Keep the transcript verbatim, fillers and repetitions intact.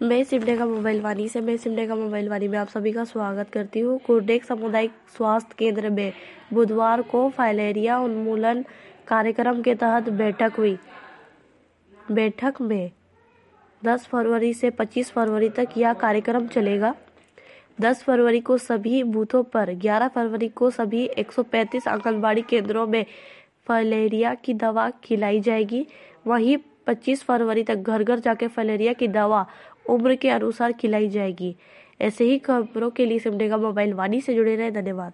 मैं सिमडेगा मोबाइल वानी से मैं सिमडेगा मोबाइल वानी में आप सभी का स्वागत करती हूँ। कुरडेग सामुदायिक स्वास्थ्य केंद्र में बुधवार को फाइलेरिया उन्मूलन कार्यक्रम के तहत बैठक हुई। बैठक में दस फरवरी से पच्चीस फरवरी तक यह कार्यक्रम चलेगा। दस फरवरी को सभी बूथों पर, ग्यारह फरवरी को सभी एक सौ पैंतीस आंगनबाड़ी केंद्रों में फाइलेरिया की दवा खिलाई जाएगी। वहीं पच्चीस फरवरी तक घर घर जाके फाइलेरिया की दवा उम्र के अनुसार खिलाई जाएगी। ऐसे ही खबरों के लिए सिमडेगा मोबाइल वानी से जुड़े रहे। धन्यवाद।